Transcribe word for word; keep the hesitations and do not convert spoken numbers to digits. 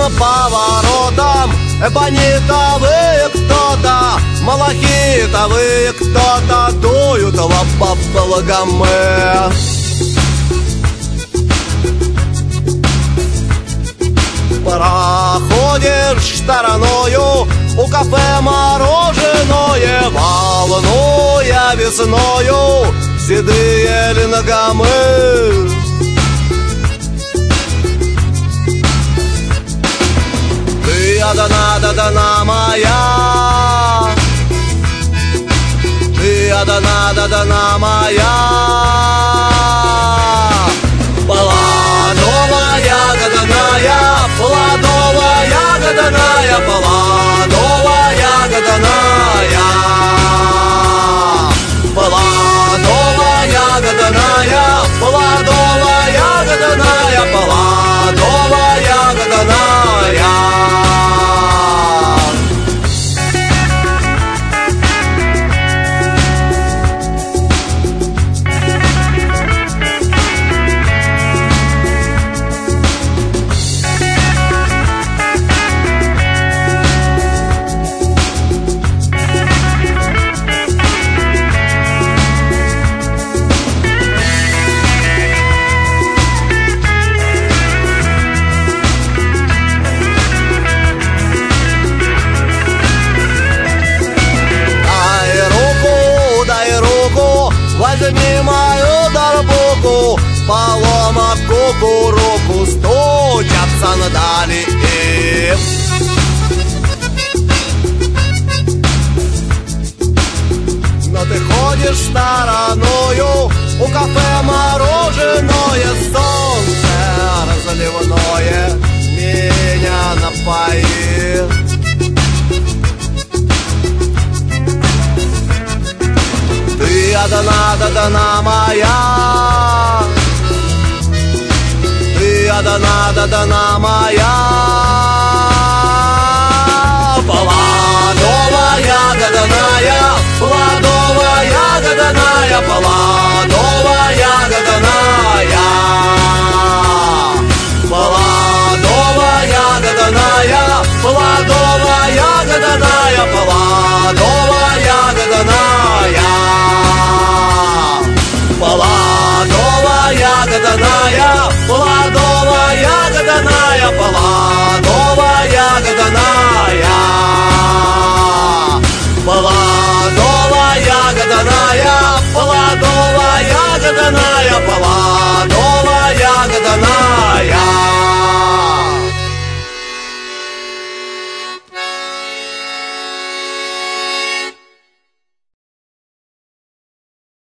поворотом. Эбонитовые кто-то, малахитовые кто-то дуют лапа-балагамы. Проходишь стороною, у кафе мороженое, волнуя весною седые лингамы. Ты одна, да дана моя, ты одна, да дана моя. Плодовая, годная, плодовая, годная, плодовая, годная, плодовая, годная, плодовая, годная, плодовая, годная. Возьми мою дарбуку, полома кукуруку, стучат сандали. Но ты ходишь стороною, у кафе мороженое, солнце разливное меня напоит. Ты одна, да дана моя, ты одна, да дана моя. Плодовая, годная, плодовая, годная, плодовая, годная, плодовая, годная, плодовая, годная, плодовая, годная. Плодовая, годная, плодовая, годная, плодовая, годная, плодовая, годная, плодовая, годная, плодовая.